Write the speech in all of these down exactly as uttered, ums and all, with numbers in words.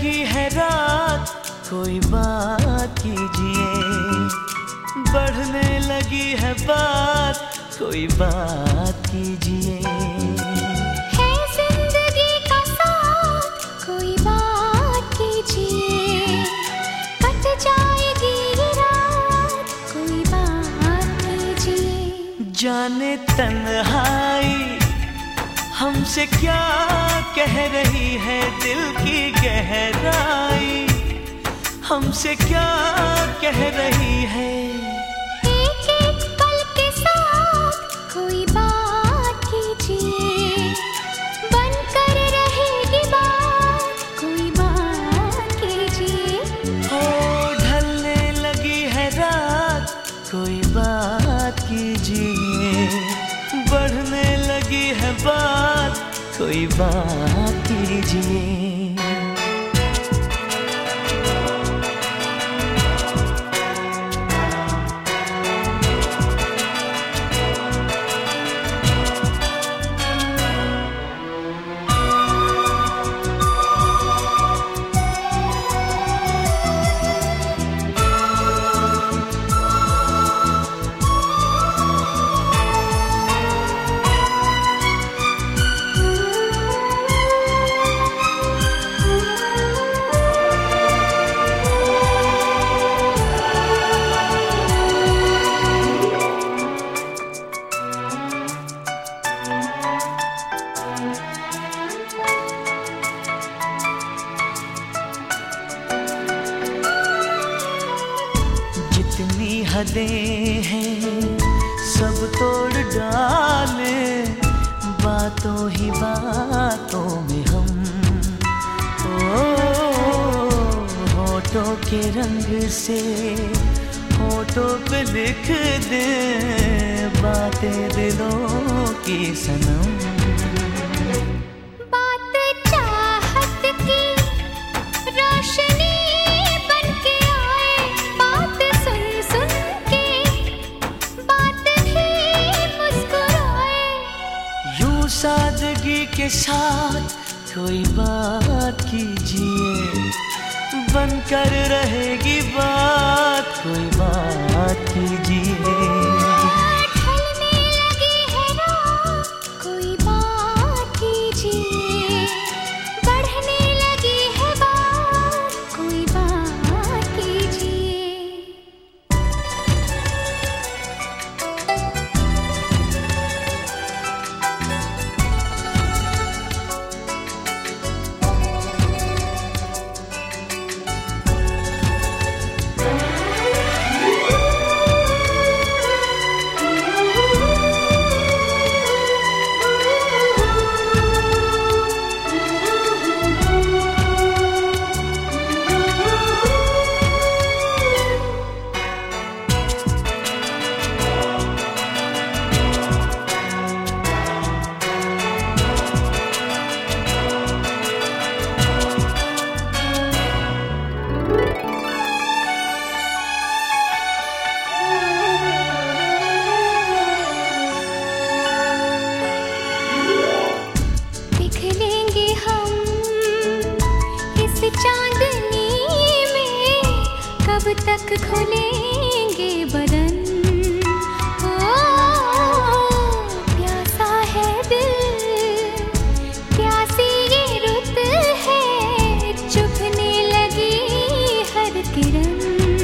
लगी है रात, कोई बात कीजिए। बढ़ने लगी है बात, कोई बात कीजिए। है जिंदगी का साथ, कोई बात कीजिए। कट जाएगी ये रात, कोई बात कीजिए। जाने तन्हाई हमसे क्या कह रही है, दिल की गहराई हमसे क्या कह रही है। एक एक पल के साथ कोई बात कीजिए। बनकर रहेगी बात, कोई बात कीजिए। हो ढलने लगी है रात, कोई बात कीजिए। बढ़ने लगी है बात, कोई बात कीजिए। जितनी हदें हैं सब तोड़ डाले, बातों ही बातों में हम ओ होठों के रंग से होठों पे लिख दे बातें दिलों की सनम। बात चाहत की रोशनी बनके आए, बात सुन सुन के बात भी मुस्कुराए। यूं सादगी के साथ कोई बात कीजिए। बनकर रहेगी बात, कोई बात कीजिए। ढलने लगी है रात, कोई बात कीजिए। बढ़ने लगी है बात, कोई बात कीजिए। कब तक खुलेंगे बदन, ओ प्यासा है दिल, प्यासी ये रुत है, चुभने लगी हर किरण।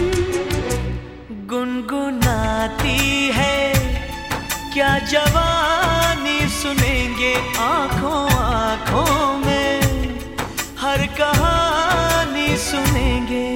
गुनगुनाती है क्या जवानी, सुनेंगे आंखों आंखों में हर कहानी सुनेंगे।